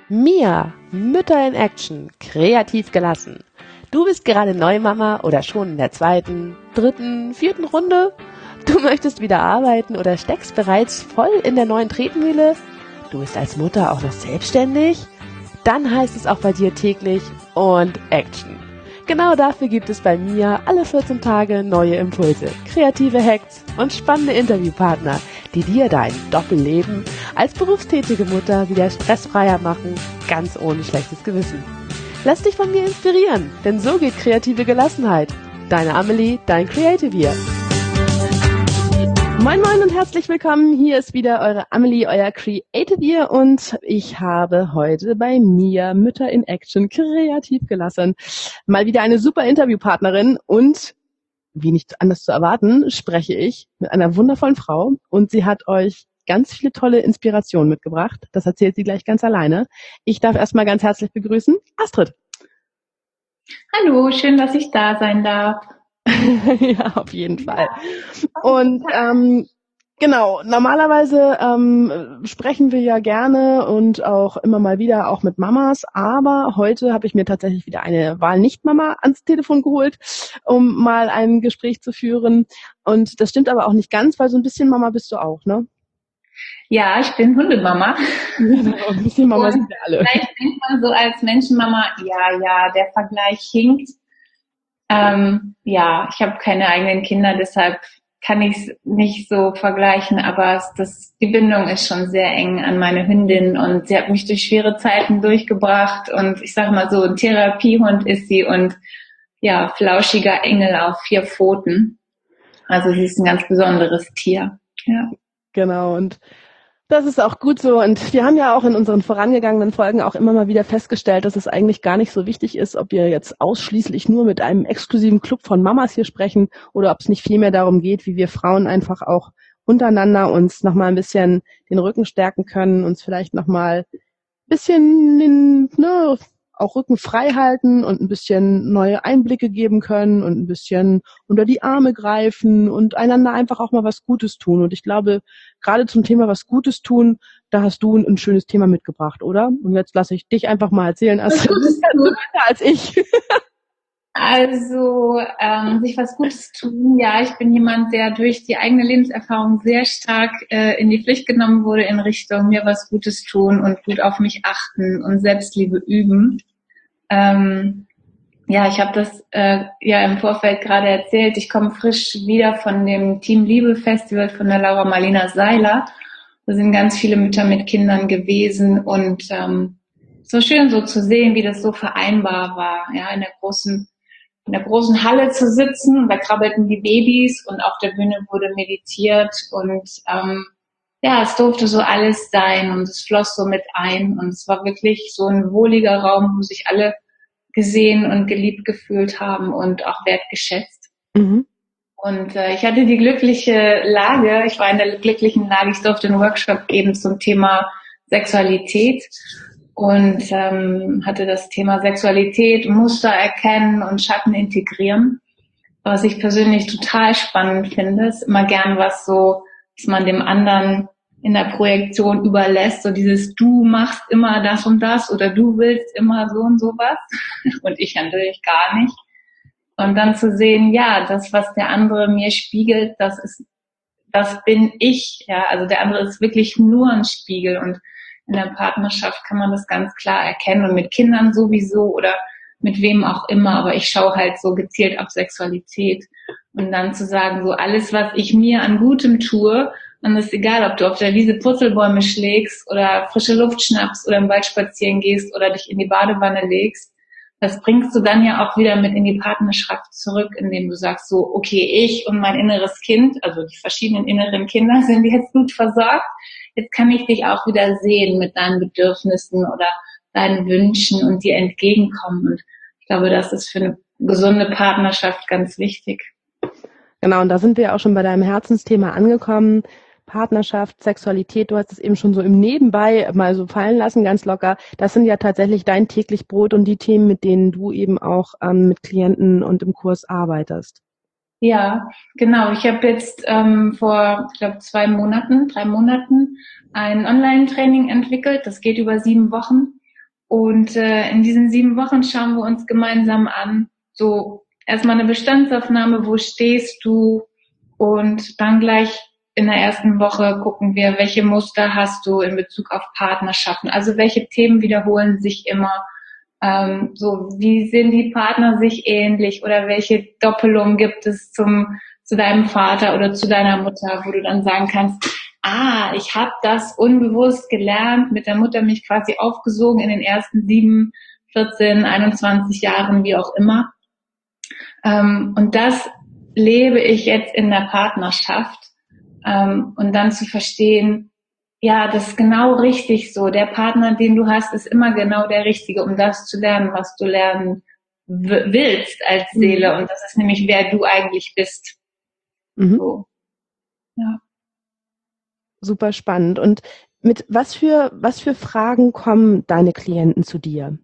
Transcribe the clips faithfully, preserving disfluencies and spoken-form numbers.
Mia, Mütter in Action, kreativ gelassen. Du bist gerade Neumama oder schon in der zweiten, dritten, vierten Runde? Du möchtest wieder arbeiten oder steckst bereits voll in der neuen Tretmühle? Du bist als Mutter auch noch selbstständig? Dann heißt es auch bei dir täglich und Action. Genau dafür gibt es bei Mia alle vierzehn Tage neue Impulse, kreative Hacks und spannende Interviewpartner, die dir dein Doppelleben als berufstätige Mutter wieder stressfreier machen, ganz ohne schlechtes Gewissen. Lass dich von mir inspirieren, denn so geht kreative Gelassenheit. Deine Amelie, dein Creative Year. Moin Moin und herzlich willkommen. Hier ist wieder eure Amelie, euer Creative Year, und ich habe heute bei Mia, Mütter in Action, kreativ gelassen, mal wieder eine super Interviewpartnerin, und wie nicht anders zu erwarten, spreche ich mit einer wundervollen Frau, und sie hat euch ganz viele tolle Inspirationen mitgebracht. Das erzählt sie gleich ganz alleine. Ich darf erstmal ganz herzlich begrüßen Astrid. Hallo, schön, dass ich da sein darf. Ja, auf jeden Fall. Und ähm, genau, normalerweise ähm, sprechen wir ja gerne und auch immer mal wieder auch mit Mamas, aber heute habe ich mir tatsächlich wieder eine Wahl-Nicht-Mama ans Telefon geholt, um mal ein Gespräch zu führen. Und das stimmt aber auch nicht ganz, weil so ein bisschen Mama bist du auch, ne? Ja, ich bin Hundemama. Genau, ein bisschen Mama Und sind wir alle. vielleicht denkt man so als Menschenmama, ja, ja, der Vergleich hinkt. Ähm, ja, ich habe keine eigenen Kinder, deshalb kann ich es nicht so vergleichen, aber es, das, die Bindung ist schon sehr eng an meine Hündin, und sie hat mich durch schwere Zeiten durchgebracht, und ich sage mal so, ein Therapiehund ist sie, und ja, flauschiger Engel auf vier Pfoten. Also sie ist ein ganz besonderes Tier. Ja. Genau, und das ist auch gut so. Und wir haben ja auch in unseren vorangegangenen Folgen auch immer mal wieder festgestellt, dass es eigentlich gar nicht so wichtig ist, ob wir jetzt ausschließlich nur mit einem exklusiven Club von Mamas hier sprechen oder ob es nicht vielmehr darum geht, wie wir Frauen einfach auch untereinander uns nochmal ein bisschen den Rücken stärken können, uns vielleicht nochmal ein bisschen den, ne, auch Rücken frei halten und ein bisschen neue Einblicke geben können und ein bisschen unter die Arme greifen und einander einfach auch mal was Gutes tun. Und ich glaube, gerade zum Thema was Gutes tun, da hast du ein, ein schönes Thema mitgebracht, oder? Und jetzt lasse ich dich einfach mal erzählen, als du bist weiter als ich. Also ähm, sich was Gutes tun. Ja, ich bin jemand, der durch die eigene Lebenserfahrung sehr stark äh, in die Pflicht genommen wurde in Richtung mir was Gutes tun und gut auf mich achten und Selbstliebe üben. Ähm, ja, ich habe das äh, ja im Vorfeld gerade erzählt. Ich komme frisch wieder von dem Team Liebe Festival von der Laura Marlina Seiler. Da sind ganz viele Mütter mit Kindern gewesen, und ähm, so schön so zu sehen, wie das so vereinbar war, ja, in der großen in der großen Halle zu sitzen. Da krabbelten die Babys und auf der Bühne wurde meditiert, und ähm, ja, es durfte so alles sein, und es floss so mit ein, und es war wirklich so ein wohliger Raum, wo sich alle gesehen und geliebt gefühlt haben und auch wertgeschätzt. Mhm. Und äh, ich hatte die glückliche Lage, ich war in der glücklichen Lage, ich durfte einen Workshop geben zum Thema Sexualität. Und ähm, hatte das Thema Sexualität, Muster erkennen und Schatten integrieren, was ich persönlich total spannend finde. Ist immer gern was so, dass man dem anderen in der Projektion überlässt, so dieses du machst immer das und das oder du willst immer so und sowas und ich natürlich gar nicht. Und dann zu sehen, ja, das, was der andere mir spiegelt, das ist, das bin ich. Ja, also der andere ist wirklich nur ein Spiegel, und in der Partnerschaft kann man das ganz klar erkennen, und mit Kindern sowieso oder mit wem auch immer, aber ich schaue halt so gezielt auf Sexualität, und dann zu sagen, so alles, was ich mir an Gutem tue, und es ist egal, ob du auf der Wiese Purzelbäume schlägst oder frische Luft schnappst oder im Wald spazieren gehst oder dich in die Badewanne legst, das bringst du dann ja auch wieder mit in die Partnerschaft zurück, indem du sagst so, okay, ich und mein inneres Kind, also die verschiedenen inneren Kinder sind jetzt gut versorgt, jetzt kann ich dich auch wieder sehen mit deinen Bedürfnissen oder deinen Wünschen und dir entgegenkommen. Und ich glaube, das ist für eine gesunde Partnerschaft ganz wichtig. Genau, und da sind wir auch schon bei deinem Herzensthema angekommen. Partnerschaft, Sexualität, du hast es eben schon so im Nebenbei mal so fallen lassen, ganz locker. Das sind ja tatsächlich dein täglich Brot und die Themen, mit denen du eben auch ähm, mit Klienten und im Kurs arbeitest. Ja, genau. Ich habe jetzt ähm, vor, ich glaube, zwei Monaten, drei Monaten ein Online-Training entwickelt. Das geht über sieben Wochen. Und äh, in diesen sieben Wochen schauen wir uns gemeinsam an, so erstmal eine Bestandsaufnahme, wo stehst du? Und dann gleich in der ersten Woche gucken wir, welche Muster hast du in Bezug auf Partnerschaften? Also welche Themen wiederholen sich immer? Ähm, so, wie sehen die Partner sich ähnlich? Oder welche Doppelung gibt es zum zu deinem Vater oder zu deiner Mutter, wo du dann sagen kannst, ah, ich habe das unbewusst gelernt, mit der Muttermilch quasi aufgesogen in den ersten sieben, vierzehn, einundzwanzig Jahren, wie auch immer. Ähm, und das lebe ich jetzt in der Partnerschaft. Ähm, und dann zu verstehen, ja, das ist genau richtig so. Der Partner, den du hast, ist immer genau der Richtige, um das zu lernen, was du lernen w- willst als Seele. Und das ist nämlich, wer du eigentlich bist. Mhm. So. Ja. Super spannend. Und mit was für, was für Fragen kommen deine Klienten zu dir?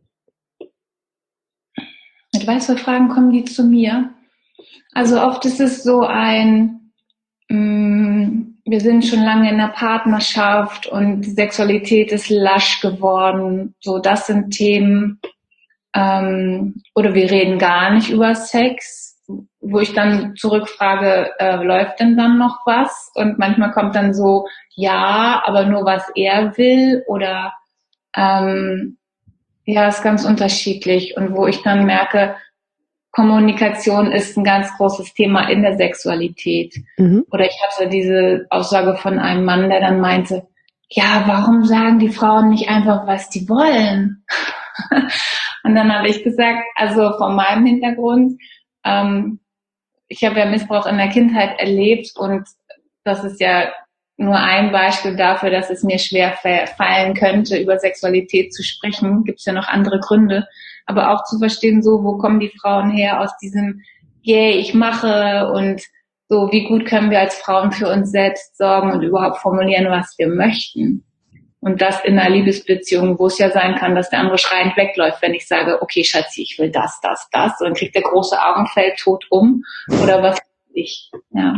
Mit was für Fragen kommen die zu mir? Also oft ist es so ein, mh, wir sind schon lange in einer Partnerschaft und die Sexualität ist lasch geworden. So, das sind Themen. Ähm, oder wir reden gar nicht über Sex, wo ich dann zurückfrage, äh, läuft denn dann noch was? Und manchmal kommt dann so, ja, aber nur was er will oder ähm, ja, ist ganz unterschiedlich. Und wo ich dann merke, Kommunikation ist ein ganz großes Thema in der Sexualität. Mhm. Oder ich hatte diese Aussage von einem Mann, der dann meinte, ja, warum sagen die Frauen nicht einfach, was die wollen? Und dann habe ich gesagt, also von meinem Hintergrund, ähm, ich habe ja Missbrauch in der Kindheit erlebt und das ist ja nur ein Beispiel dafür, dass es mir schwer fallen könnte, über Sexualität zu sprechen. Gibt es ja noch andere Gründe. Aber auch zu verstehen, so, wo kommen die Frauen her aus diesem, yay, yeah, ich mache und so, wie gut können wir als Frauen für uns selbst sorgen und überhaupt formulieren, was wir möchten. Und das in einer Liebesbeziehung, wo es ja sein kann, dass der andere schreiend wegläuft, wenn ich sage, okay, Schatzi, ich will das, das, das. Und dann kriegt der große Augen, fällt tot um. Oder was will ich. Ja.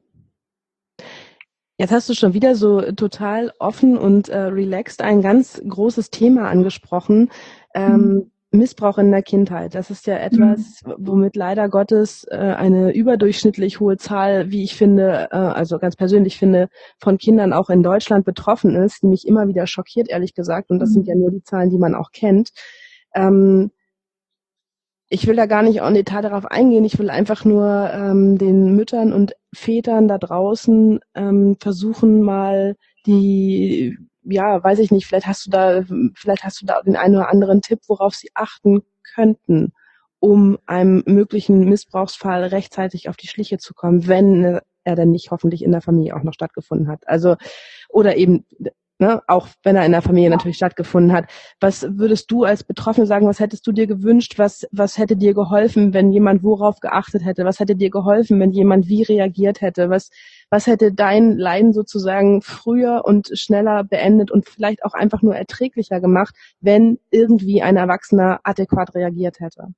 Jetzt hast du schon wieder so total offen und äh, relaxed ein ganz großes Thema angesprochen. Ähm, mhm. Missbrauch in der Kindheit. Das ist ja etwas, womit leider Gottes äh, eine überdurchschnittlich hohe Zahl, wie ich finde, äh, also ganz persönlich finde, von Kindern auch in Deutschland betroffen ist, die mich immer wieder schockiert, ehrlich gesagt. Und das sind ja nur die Zahlen, die man auch kennt. Ähm, ich will da gar nicht en Detail darauf eingehen. Ich will einfach nur ähm, den Müttern und Vätern da draußen ähm, versuchen, mal die, ja, weiß ich nicht, vielleicht hast du da, vielleicht hast du da den einen oder anderen Tipp, worauf sie achten könnten, um einem möglichen Missbrauchsfall rechtzeitig auf die Schliche zu kommen, wenn er denn nicht hoffentlich in der Familie auch noch stattgefunden hat. Also, oder eben, ne, auch wenn er in der Familie natürlich stattgefunden hat. Was würdest du als Betroffene sagen, was hättest du dir gewünscht, was, was hätte dir geholfen, wenn jemand worauf geachtet hätte? Was hätte dir geholfen, wenn jemand wie reagiert hätte? Was, was hätte dein Leiden sozusagen früher und schneller beendet und vielleicht auch einfach nur erträglicher gemacht, wenn irgendwie ein Erwachsener adäquat reagiert hätte?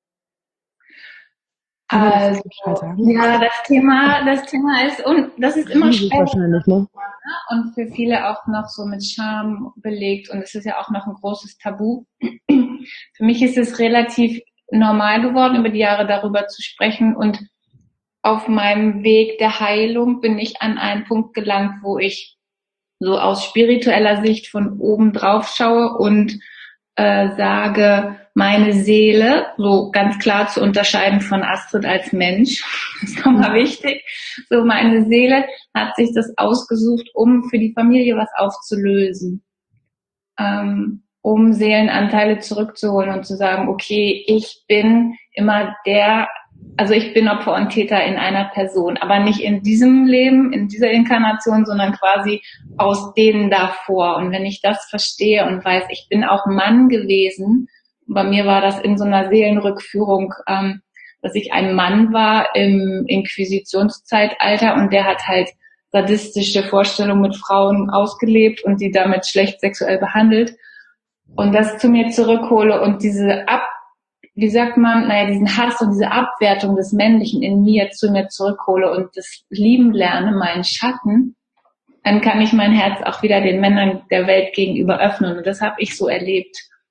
Also, ja, das Thema, das Thema ist, und das ist immer schwer. Wahrscheinlich, ne? Und für viele auch noch so mit Scham belegt. Und es ist ja auch noch ein großes Tabu. Für mich ist es relativ normal geworden, über die Jahre darüber zu sprechen. Und auf meinem Weg der Heilung bin ich an einen Punkt gelangt, wo ich so aus spiritueller Sicht von oben drauf schaue und äh, sage, meine Seele, so ganz klar zu unterscheiden von Astrid als Mensch, das ist nochmal wichtig, so meine Seele hat sich das ausgesucht, um für die Familie was aufzulösen, ähm, um Seelenanteile zurückzuholen und zu sagen, okay, ich bin immer der, also ich bin Opfer und Täter in einer Person, aber nicht in diesem Leben, in dieser Inkarnation, sondern quasi aus denen davor. Und wenn ich das verstehe und weiß, ich bin auch Mann gewesen, bei mir war das in so einer Seelenrückführung, ähm, dass ich ein Mann war im Inquisitionszeitalter und der hat halt sadistische Vorstellungen mit Frauen ausgelebt und die damit schlecht sexuell behandelt. Und das zu mir zurückhole und diese Ab wie sagt man, naja, diesen Hass und diese Abwertung des Männlichen in mir zu mir zurückhole und das lieben lerne, meinen Schatten, dann kann ich mein Herz auch wieder den Männern der Welt gegenüber öffnen. Und das habe ich so erlebt.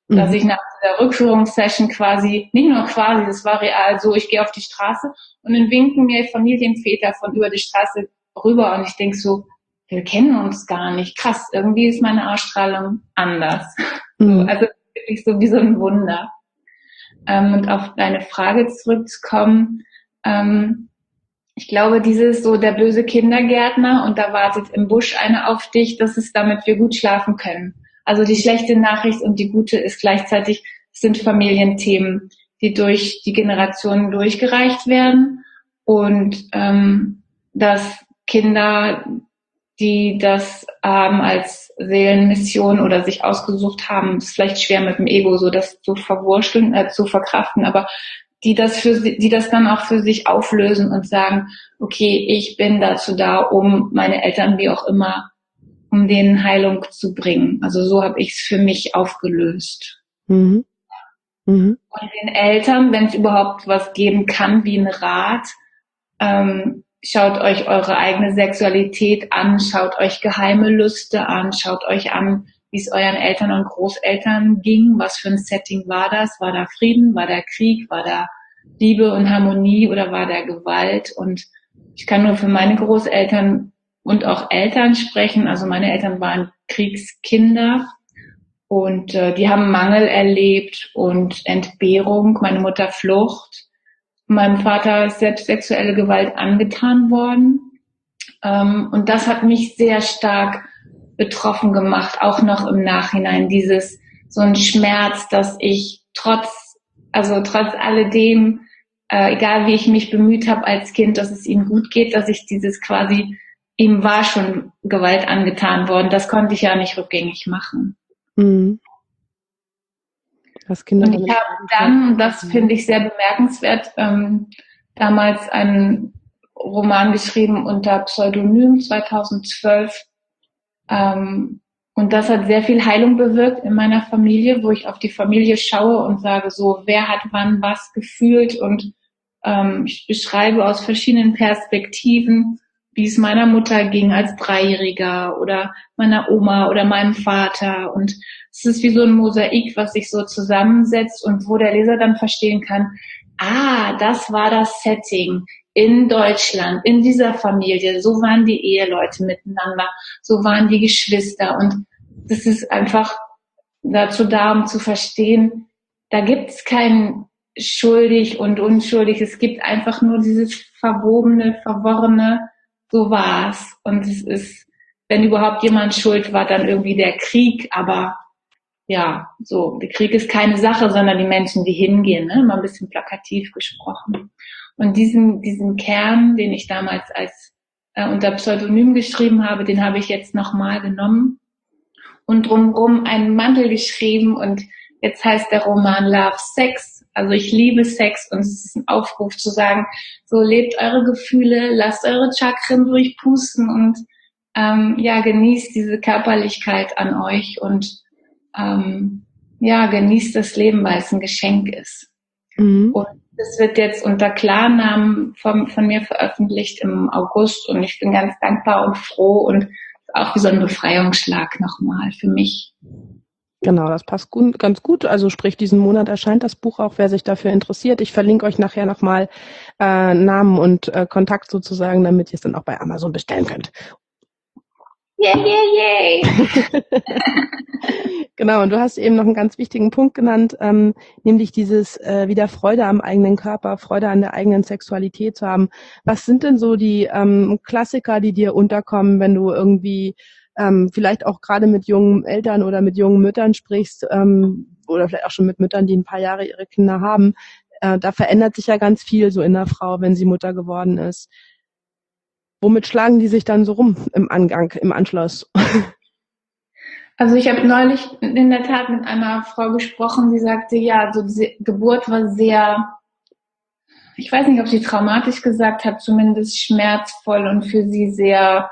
dass ich nach dieser Rückführungssession quasi, nicht nur quasi, das war real so, ich gehe auf die Straße und dann winken mir Familienväter von über die Straße rüber und ich denke so, wir kennen uns gar nicht. Krass, irgendwie ist meine Ausstrahlung anders. Mhm. So, also wirklich so wie so ein Wunder. Ähm, und auf deine Frage zurückzukommen, ähm, ich glaube, dieses so der böse Kindergärtner und da wartet im Busch einer auf dich, das ist, damit wir gut schlafen können. Also die schlechte Nachricht und die gute ist gleichzeitig, es sind Familienthemen, die durch die Generationen durchgereicht werden und ähm, dass Kinder, die das haben als Seelenmission oder sich ausgesucht haben, ist vielleicht schwer mit dem Ego so das zu verwurschteln, äh, zu verkraften, aber die das für sie, die das dann auch für sich auflösen und sagen, okay, ich bin dazu da, um meine Eltern, wie auch immer, um denen Heilung zu bringen. Also so habe ich es für mich aufgelöst. Mhm. Mhm. Und den Eltern, wenn es überhaupt was geben kann, wie ein Rat, ähm, schaut euch eure eigene Sexualität an, schaut euch geheime Lüste an, schaut euch an, wie es euren Eltern und Großeltern ging, was für ein Setting war das, war da Frieden, war da Krieg, war da Liebe und Harmonie oder war da Gewalt? Und ich kann nur für meine Großeltern und auch Eltern sprechen, also meine Eltern waren Kriegskinder und äh, die haben Mangel erlebt und Entbehrung, meine Mutter Flucht. Meinem Vater ist selbst sexuelle Gewalt angetan worden. Ähm, und das hat mich sehr stark betroffen gemacht, auch noch im Nachhinein. Dieses, so ein Schmerz, dass ich trotz, also trotz alledem, äh, egal wie ich mich bemüht habe als Kind, dass es ihm gut geht, dass ich dieses quasi, ihm war schon Gewalt angetan worden. Das konnte ich ja nicht rückgängig machen. Mhm. Und ich habe dann, das finde ich sehr bemerkenswert, ähm, damals einen Roman geschrieben unter Pseudonym zweitausendzwölf. Ähm, und das hat sehr viel Heilung bewirkt in meiner Familie, wo ich auf die Familie schaue und sage so, wer hat wann was gefühlt und ähm, ich beschreibe aus verschiedenen Perspektiven, wie es meiner Mutter ging als Dreijähriger oder meiner Oma oder meinem Vater und es ist wie so ein Mosaik, was sich so zusammensetzt und wo der Leser dann verstehen kann, ah, das war das Setting in Deutschland, in dieser Familie. So waren die Eheleute miteinander, so waren die Geschwister. Und das ist einfach dazu da, um zu verstehen, da gibt es kein schuldig und unschuldig. Es gibt einfach nur dieses verwobene, verworrene, so war's. Und es ist, wenn überhaupt jemand schuld war, dann irgendwie der Krieg, aber ja, so, der Krieg ist keine Sache, sondern die Menschen, die hingehen, ne? Mal ein bisschen plakativ gesprochen. Und diesen, diesen Kern, den ich damals als äh, unter Pseudonym geschrieben habe, den habe ich jetzt nochmal genommen und drumherum einen Mantel geschrieben und jetzt heißt der Roman Love Sex. Also ich liebe Sex und es ist ein Aufruf zu sagen, so lebt eure Gefühle, lasst eure Chakren durchpusten und ähm, ja, genießt diese Körperlichkeit an euch und Ähm, ja, genießt das Leben, weil es ein Geschenk ist. Mhm. Und das wird jetzt unter Klarnamen von, von mir veröffentlicht im August und ich bin ganz dankbar und froh und auch wie so ein Befreiungsschlag nochmal für mich. Genau, das passt gut, ganz gut. Also sprich, diesen Monat erscheint das Buch auch, wer sich dafür interessiert. Ich verlinke euch nachher nochmal äh, Namen und äh, Kontakt sozusagen, damit ihr es dann auch bei Amazon bestellen könnt. Yay, yay, yay! Genau, und du hast eben noch einen ganz wichtigen Punkt genannt, ähm, nämlich dieses äh, wieder Freude am eigenen Körper, Freude an der eigenen Sexualität zu haben. Was sind denn so die ähm, Klassiker, die dir unterkommen, wenn du irgendwie ähm, vielleicht auch gerade mit jungen Eltern oder mit jungen Müttern sprichst ähm, oder vielleicht auch schon mit Müttern, die ein paar Jahre ihre Kinder haben? Äh, da verändert sich ja ganz viel so in der Frau, wenn sie Mutter geworden ist. Womit schlagen die sich dann so rum im Angang, im Anschluss? Also ich habe neulich in der Tat mit einer Frau gesprochen, die sagte, ja, so diese Geburt war sehr, ich weiß nicht, ob sie traumatisch gesagt hat, zumindest schmerzvoll und für sie sehr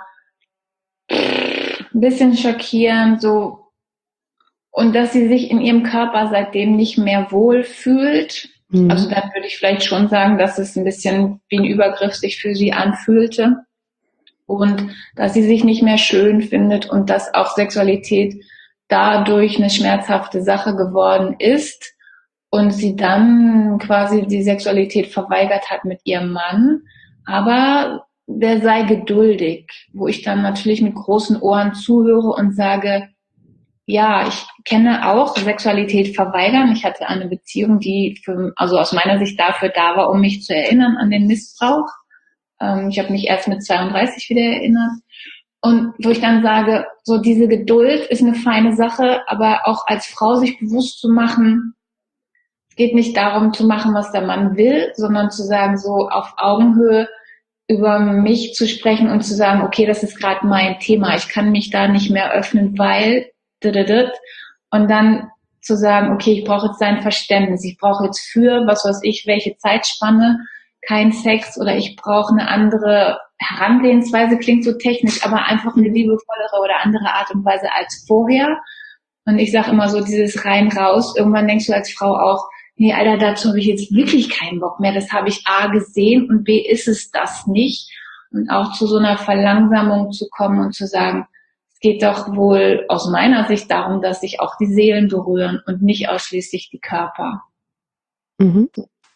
ein bisschen schockierend, so, und dass sie sich in ihrem Körper seitdem nicht mehr wohl fühlt. Mhm. Also dann würde ich vielleicht schon sagen, dass es ein bisschen wie ein Übergriff sich für sie anfühlte. Und dass sie sich nicht mehr schön findet und dass auch Sexualität dadurch eine schmerzhafte Sache geworden ist und sie dann quasi die Sexualität verweigert hat mit ihrem Mann, aber der sei geduldig, wo ich dann natürlich mit großen Ohren zuhöre und sage, ja, ich kenne auch Sexualität verweigern. Ich hatte eine Beziehung, die für, also aus meiner Sicht dafür da war, um mich zu erinnern an den Missbrauch. Ähm, ich habe mich erst mit zweiunddreißig wieder erinnert. Und wo ich dann sage, so diese Geduld ist eine feine Sache, aber auch als Frau sich bewusst zu machen, es geht nicht darum zu machen, was der Mann will, sondern zu sagen, so auf Augenhöhe über mich zu sprechen und zu sagen, okay, das ist gerade mein Thema, ich kann mich da nicht mehr öffnen, weil und dann zu sagen, okay, ich brauche jetzt sein Verständnis, ich brauche jetzt für, was weiß ich, welche Zeitspanne, kein Sex oder ich brauche eine andere Herangehensweise, klingt so technisch, aber einfach eine liebevollere oder andere Art und Weise als vorher. Und ich sage immer so, dieses rein raus, irgendwann denkst du als Frau auch, nee, Alter, dazu habe ich jetzt wirklich keinen Bock mehr, das habe ich A gesehen und B ist es das nicht. Und auch zu so einer Verlangsamung zu kommen und zu sagen, es geht doch wohl aus meiner Sicht darum, dass sich auch die Seelen berühren und nicht ausschließlich die Körper. Mhm.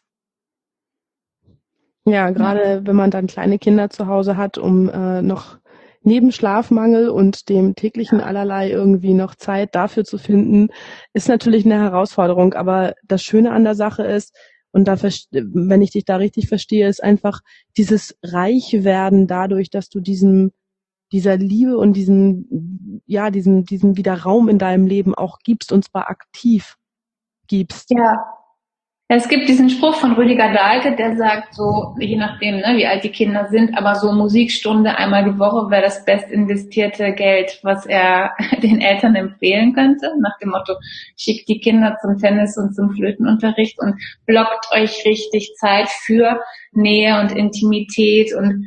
Ja, gerade ja. Wenn man dann kleine Kinder zu Hause hat, um äh, noch neben Schlafmangel und dem täglichen ja. allerlei irgendwie noch Zeit dafür zu finden, ist natürlich eine Herausforderung. Aber das Schöne an der Sache ist, und da, wenn ich dich da richtig verstehe, ist einfach dieses Reichwerden dadurch, dass du diesem dieser Liebe und diesen, ja, diesen, diesen wieder Raum in deinem Leben auch gibst und zwar aktiv gibst. Ja. Es gibt diesen Spruch von Rüdiger Dahlke, der sagt so, je nachdem, ne, wie alt die Kinder sind, aber so Musikstunde einmal die Woche wäre das best investierte Geld, was er den Eltern empfehlen könnte, nach dem Motto, schickt die Kinder zum Tennis und zum Flötenunterricht und blockt euch richtig Zeit für Nähe und Intimität. Und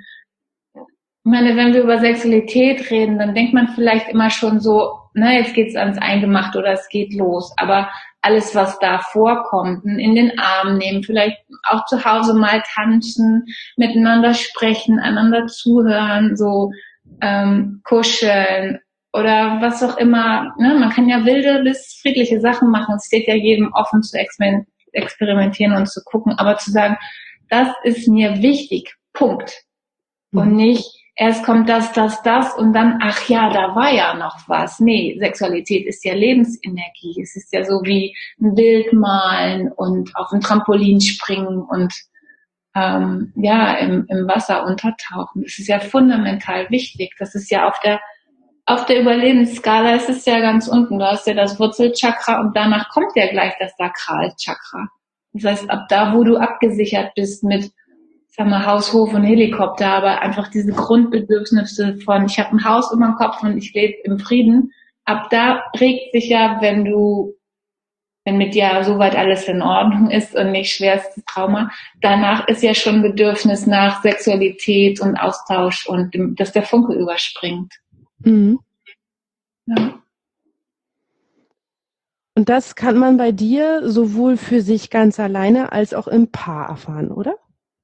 ich meine, wenn wir über Sexualität reden, dann denkt man vielleicht immer schon so, na, jetzt geht's ans Eingemachte oder es geht los. Aber alles, was da vorkommt, in den Arm nehmen, vielleicht auch zu Hause mal tanzen, miteinander sprechen, einander zuhören, so ähm, kuscheln oder was auch immer. Ne? Man kann ja wilde bis friedliche Sachen machen. Es steht ja jedem offen zu experimentieren und zu gucken. Aber zu sagen, das ist mir wichtig, Punkt. Mhm. Und nicht, erst kommt das, das, das und dann, ach ja, da war ja noch was. Nee, Sexualität ist ja Lebensenergie. Es ist ja so wie ein Bild malen und auf ein Trampolin springen und ähm, ja, im, im Wasser untertauchen. Das ist ja fundamental wichtig. Das ist ja auf der auf der Überlebensskala, ist es ja ganz unten. Du hast ja das Wurzelchakra und danach kommt ja gleich das Sakralchakra. Das heißt, ab da, wo du abgesichert bist mit sag mal, Haus, Hof und Helikopter, aber einfach diese Grundbedürfnisse von, ich habe ein Haus über dem Kopf und ich lebe im Frieden, ab da regt sich ja, wenn du, wenn mit dir soweit alles in Ordnung ist und nicht schwerstes Trauma, danach ist ja schon Bedürfnis nach Sexualität und Austausch und dass der Funke überspringt. Mhm. Ja. Und das kann man bei dir sowohl für sich ganz alleine als auch im Paar erfahren, oder?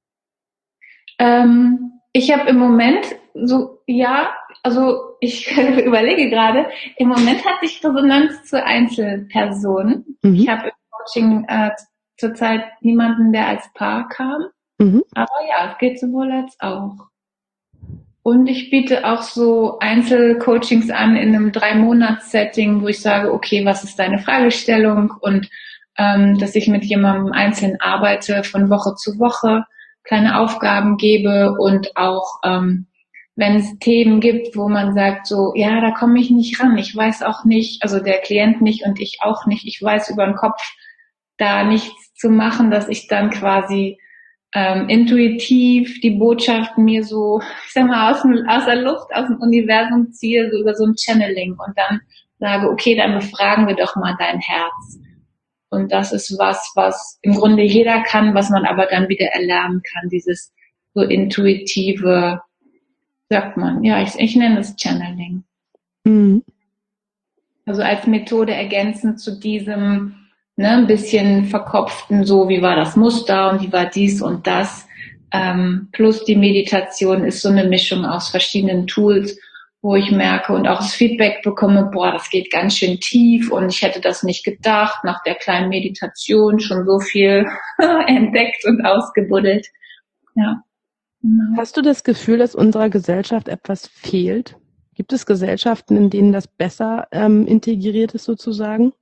Ähm, ich habe im Moment so, ja, also ich überlege gerade, im Moment hatte ich Resonanz zu Einzelpersonen. Mhm. Ich habe im Coaching äh, zurzeit niemanden, der als Paar kam. Mhm. Aber ja, es geht sowohl als auch. Und ich biete auch so Einzelcoachings an in einem Drei-Monats-Setting, wo ich sage, okay, was ist deine Fragestellung? Und ähm, dass ich mit jemandem einzeln arbeite von Woche zu Woche, kleine Aufgaben gebe und auch, ähm, wenn es Themen gibt, wo man sagt so, ja, da komme ich nicht ran, ich weiß auch nicht, also der Klient nicht und ich auch nicht, ich weiß über den Kopf da nichts zu machen, dass ich dann quasi ähm, intuitiv die Botschaften mir so, ich sag mal, aus, dem, aus der Luft, aus dem Universum ziehe, so über so ein Channeling und dann sage, okay, dann befragen wir doch mal dein Herz. Und das ist was, was im Grunde jeder kann, was man aber dann wieder erlernen kann, dieses so intuitive, sagt man, ja, ich, ich nenne es Channeling. Mhm. Also als Methode ergänzend zu diesem, ne, ein bisschen verkopften, so wie war das Muster und wie war dies und das, ähm, plus die Meditation ist so eine Mischung aus verschiedenen Tools, wo ich merke und auch das Feedback bekomme, boah, das geht ganz schön tief und ich hätte das nicht gedacht, nach der kleinen Meditation schon so viel entdeckt und ausgebuddelt. Ja. Genau. Hast du das Gefühl, dass unserer Gesellschaft etwas fehlt? Gibt es Gesellschaften, in denen das besser ähm, integriert ist sozusagen?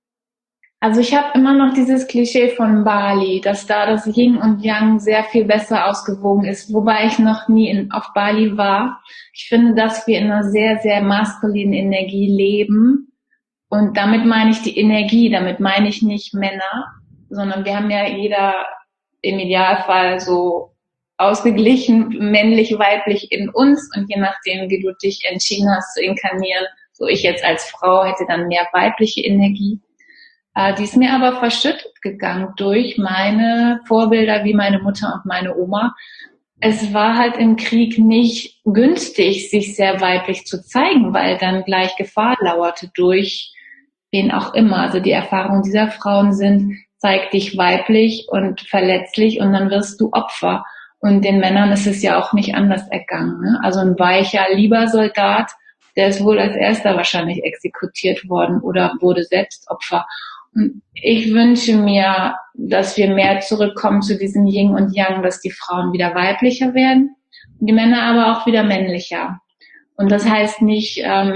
Also ich habe immer noch dieses Klischee von Bali, dass da das Yin und Yang sehr viel besser ausgewogen ist, wobei ich noch nie in, auf Bali war. Ich finde, dass wir in einer sehr, sehr maskulinen Energie leben und damit meine ich die Energie, damit meine ich nicht Männer, sondern wir haben ja jeder im Idealfall so ausgeglichen männlich, weiblich in uns und je nachdem, wie du dich entschieden hast zu inkarnieren, so ich jetzt als Frau hätte dann mehr weibliche Energie. Äh, die ist mir aber verschüttet gegangen durch meine Vorbilder wie meine Mutter und meine Oma. Es war halt im Krieg nicht günstig, sich sehr weiblich zu zeigen, weil dann gleich Gefahr lauerte durch wen auch immer. Also die Erfahrungen dieser Frauen sind, zeig dich weiblich und verletzlich und dann wirst du Opfer. Und den Männern ist es ja auch nicht anders ergangen. Ne? Also ein weicher, lieber Soldat, der ist wohl als erster wahrscheinlich exekutiert worden oder wurde selbst Opfer. Und ich wünsche mir, dass wir mehr zurückkommen zu diesem Yin und Yang, dass die Frauen wieder weiblicher werden und die Männer aber auch wieder männlicher. Und das heißt nicht ähm,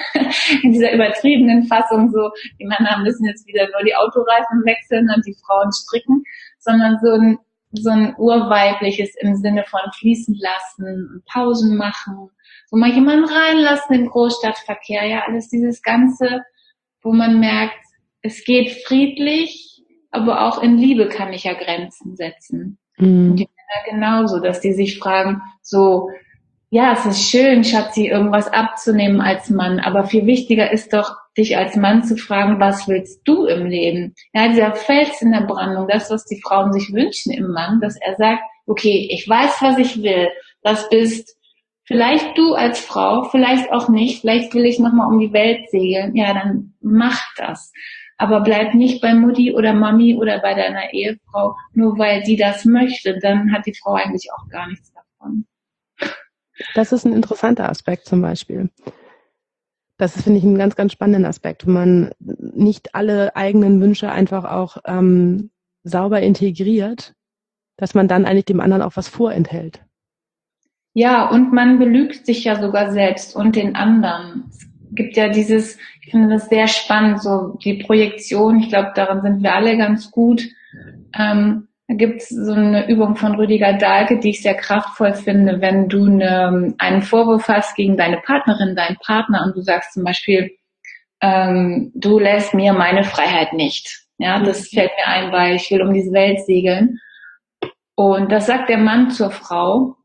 in dieser übertriebenen Fassung so, die Männer müssen jetzt wieder nur die Autoreifen wechseln und die Frauen stricken, sondern so ein, so ein urweibliches im Sinne von fließen lassen und Pausen machen, so mal jemanden reinlassen im Großstadtverkehr, ja, alles dieses Ganze, wo man merkt, es geht friedlich, aber auch in Liebe kann ich ja Grenzen setzen. Mhm. Und die Männer genauso, dass die sich fragen, so, ja, es ist schön, Schatzi, irgendwas abzunehmen als Mann, aber viel wichtiger ist doch, dich als Mann zu fragen, was willst du im Leben? Ja, dieser Fels in der Brandung, das, was die Frauen sich wünschen im Mann, dass er sagt, okay, ich weiß, was ich will, das bist vielleicht du als Frau, vielleicht auch nicht, vielleicht will ich nochmal um die Welt segeln, ja, dann mach das. Aber bleib nicht bei Mutti oder Mami oder bei deiner Ehefrau, nur weil die das möchte, dann hat die Frau eigentlich auch gar nichts davon. Das ist ein interessanter Aspekt zum Beispiel. Das ist, finde ich, einen ganz, ganz spannenden Aspekt, wenn man nicht alle eigenen Wünsche einfach auch ähm, sauber integriert, dass man dann eigentlich dem anderen auch was vorenthält. Ja, und man belügt sich ja sogar selbst und den anderen. Es gibt ja dieses, ich finde das sehr spannend, so die Projektion, ich glaube, daran sind wir alle ganz gut. Ähm, da gibt es so eine Übung von Rüdiger Dahlke, die ich sehr kraftvoll finde, wenn du eine, einen Vorwurf hast gegen deine Partnerin, deinen Partner und du sagst zum Beispiel, ähm, du lässt mir meine Freiheit nicht. Ja, das fällt mir ein, weil ich will um diese Welt segeln. Und das sagt der Mann zur Frau.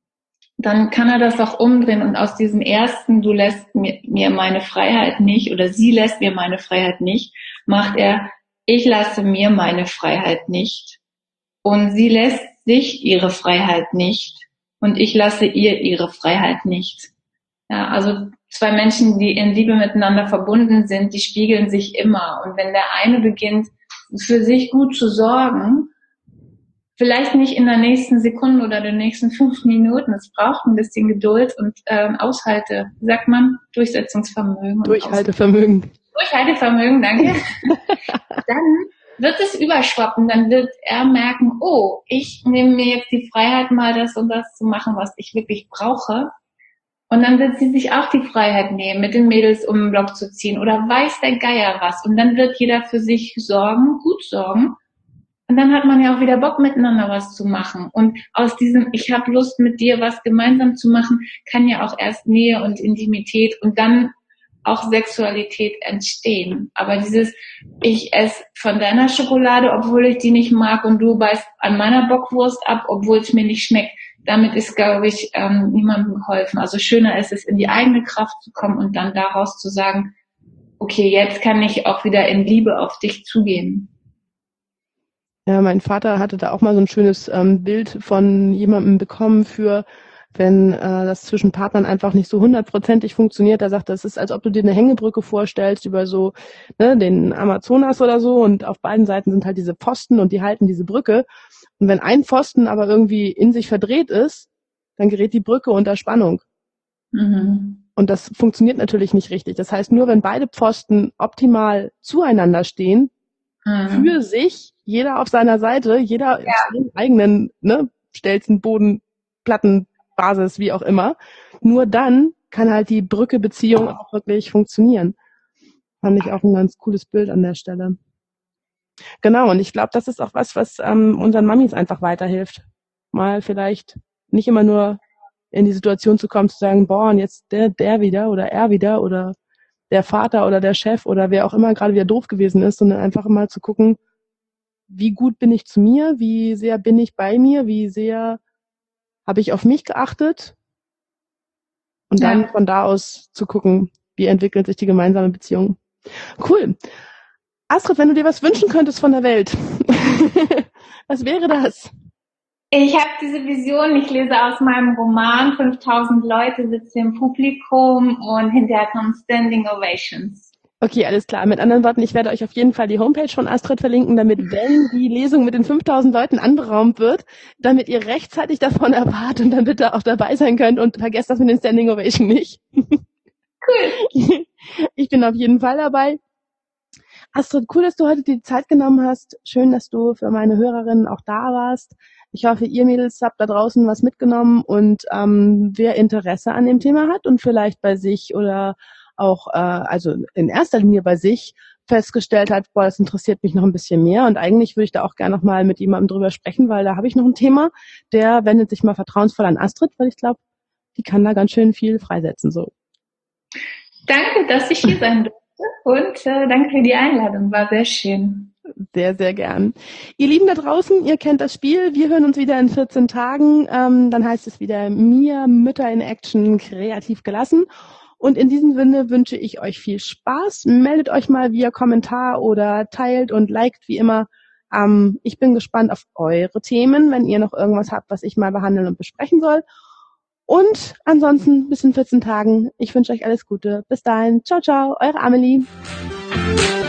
Dann kann er das auch umdrehen und aus diesem ersten, du lässt mir, mir meine Freiheit nicht oder sie lässt mir meine Freiheit nicht, macht er, ich lasse mir meine Freiheit nicht und sie lässt sich ihre Freiheit nicht und ich lasse ihr ihre Freiheit nicht. Ja, also zwei Menschen, die in Liebe miteinander verbunden sind, die spiegeln sich immer und wenn der eine beginnt, für sich gut zu sorgen, vielleicht nicht in der nächsten Sekunde oder den nächsten fünf Minuten. Es braucht ein bisschen Geduld und ähm, Aushalte, wie sagt man, Durchsetzungsvermögen. Durchhaltevermögen. Durchhaltevermögen, danke. Dann wird es überschwappen, dann wird er merken, oh, ich nehme mir jetzt die Freiheit, mal das und das zu machen, was ich wirklich brauche. Und dann wird sie sich auch die Freiheit nehmen, mit den Mädels um den Block zu ziehen oder weiß der Geier was. Und dann wird jeder für sich sorgen, gut sorgen. Und dann hat man ja auch wieder Bock, miteinander was zu machen. Und aus diesem, ich habe Lust, mit dir was gemeinsam zu machen, kann ja auch erst Nähe und Intimität und dann auch Sexualität entstehen. Aber dieses, ich esse von deiner Schokolade, obwohl ich die nicht mag und du beißt an meiner Bockwurst ab, obwohl es mir nicht schmeckt, damit ist, glaube ich, ähm, niemandem geholfen. Also schöner ist es, in die eigene Kraft zu kommen und dann daraus zu sagen, okay, jetzt kann ich auch wieder in Liebe auf dich zugehen. Ja, mein Vater hatte da auch mal so ein schönes ähm, Bild von jemandem bekommen für, wenn äh, das zwischen Partnern einfach nicht so hundertprozentig funktioniert. Er sagt, das ist, als ob du dir eine Hängebrücke vorstellst über so ne, den Amazonas oder so und auf beiden Seiten sind halt diese Pfosten und die halten diese Brücke. Und wenn ein Pfosten aber irgendwie in sich verdreht ist, dann gerät die Brücke unter Spannung. Mhm. Und das funktioniert natürlich nicht richtig. Das heißt, nur wenn beide Pfosten optimal zueinander stehen, mhm. für sich, jeder auf seiner Seite, jeder ja. auf seinen eigenen, ne, Stelzen, Boden, Platten, Basis, wie auch immer, nur dann kann halt die Brücke-Beziehung auch wirklich funktionieren. Fand ich auch ein ganz cooles Bild an der Stelle. Genau, und ich glaube, das ist auch was, was ähm, unseren Mamis einfach weiterhilft. Mal vielleicht nicht immer nur in die Situation zu kommen, zu sagen, boah, und jetzt der, der wieder oder er wieder oder der Vater oder der Chef oder wer auch immer gerade wieder doof gewesen ist, sondern einfach mal zu gucken, wie gut bin ich zu mir, wie sehr bin ich bei mir, wie sehr habe ich auf mich geachtet und dann ja. von da aus zu gucken, wie entwickelt sich die gemeinsame Beziehung. Cool. Astrid, wenn du dir was wünschen könntest von der Welt, was wäre das? Ich habe diese Vision, ich lese aus meinem Roman, fünftausend Leute sitzen im Publikum und hinterher kommen Standing Ovations. Okay, alles klar. Mit anderen Worten, ich werde euch auf jeden Fall die Homepage von Astrid verlinken, damit, wenn die Lesung mit den fünftausend Leuten anberaumt wird, damit ihr rechtzeitig davon erfahrt und dann bitte auch dabei sein könnt und vergesst das mit den Standing Ovation nicht. Cool. Ich bin auf jeden Fall dabei. Astrid, cool, dass du heute die Zeit genommen hast. Schön, dass du für meine Hörerinnen auch da warst. Ich hoffe, ihr Mädels habt da draußen was mitgenommen und ähm, wer Interesse an dem Thema hat und vielleicht bei sich oder auch, äh, also in erster Linie bei sich festgestellt hat, boah, das interessiert mich noch ein bisschen mehr und eigentlich würde ich da auch gerne noch mal mit jemandem drüber sprechen, weil da habe ich noch ein Thema, der wendet sich mal vertrauensvoll an Astrid, weil ich glaube, die kann da ganz schön viel freisetzen. So. Danke, dass ich hier sein durfte und äh, danke für die Einladung, war sehr schön. Sehr, sehr gern. Ihr Lieben da draußen, ihr kennt das Spiel. Wir hören uns wieder in vierzehn Tagen. Ähm, dann heißt es wieder Mia, Mütter in Action, kreativ gelassen. Und in diesem Sinne wünsche ich euch viel Spaß. Meldet euch mal via Kommentar oder teilt und liked wie immer. Ähm, ich bin gespannt auf eure Themen, wenn ihr noch irgendwas habt, was ich mal behandeln und besprechen soll. Und ansonsten bis in vierzehn Tagen. Ich wünsche euch alles Gute. Bis dahin. Ciao, ciao. Eure Amelie.